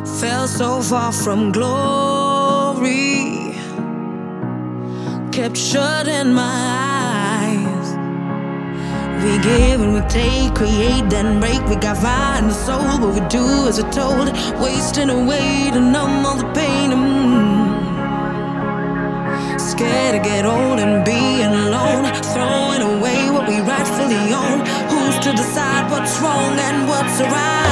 Fell so far from glory, kept shut in my eyes. We give and we take, create then break. We got fire in the soul, what we do as we're told, wasting away to numb all the pain. Scared to get old and being alone, throwing away what we rightfully own. Who's to decide what's wrong and what's right?